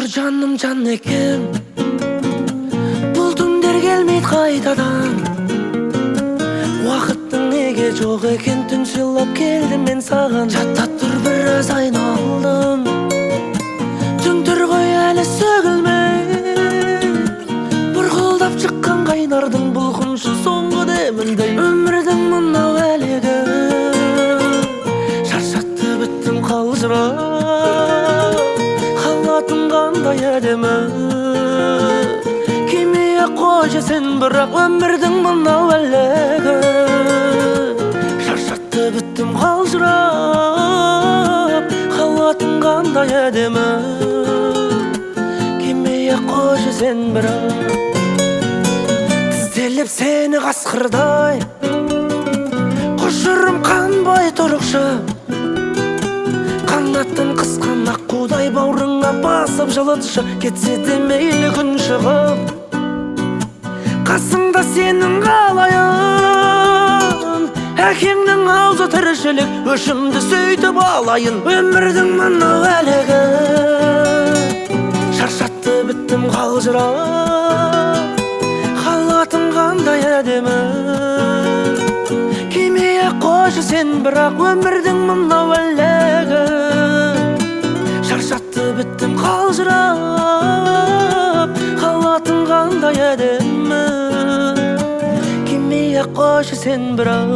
Canım can ekem, buldum der gelmeydi kaytadan. Vakıttın nege жоқ eken, tün sılap keldim men sağan. Çatta tur biraz ayналдым, түнтүр koy әлі сөгілмей. Бұрқылдап шыққан қайнардың бұлқыншы соңғы деміндей. Өмірдің мынау әлегі, шаршатты біттім қалжырап. Халатың қандай әдемі, кимeye қойшы сен бірақ. Өмірдің мынау әлегі, шаршатты біттім қалжырап. Халатың қандай әдемі, кимeye қойшы сен бірақ. Тізделіп сені қасқырдай, құшырым қанбай тұрықшы. Қанаттың қысқан аққудай бауырыңа басып жылытшы. Кетсе де мейлі күн шығып, қасыңда сенің қалайын. Әкеңнің аузы тіршілік, өшімді сөйтіп алайын. Өмірдің мынау әлегі, шаршатты біттім қалжырап. Халатың қандай әдемі, кимeye қойшы сен бірақ. Өмірдің мынау әлегі, шаршатты біттім қалжырап. Халатың қандай әдемі, кимeye қойшы сен бірақ.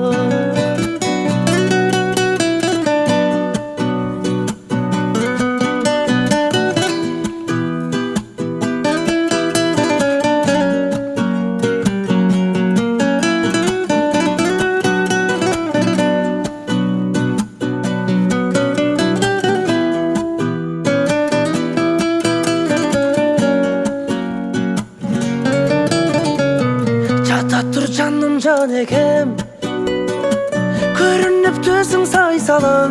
Тұр жаным жан екем, көрініп төсің сай-салаң.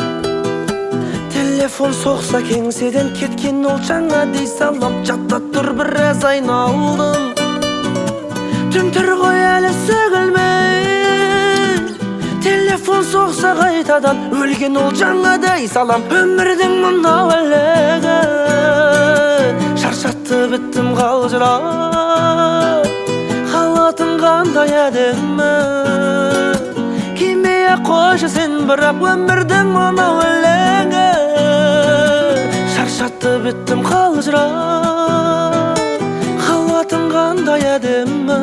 Телефон соқса кеңседен кеткен ол жаңа дей салам. Жатта тұр біраз айналдым, түнтір ғой әлі сөгілмей. Телефон соқса қайтадан, өлген ол жаңа дей салам. Өмірдің мынау әлегі, шаршатты біттім қалжырап. Халатың қандай әдемі, кимeye қойшы сен бірақ. Өмірдің мынау әлегі, шаршатты біттім қалжырап. Халатың қандай әдемі,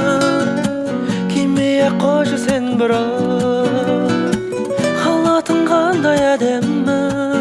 кимeye қойшы сен бірақ. Халатың қандай әдемі.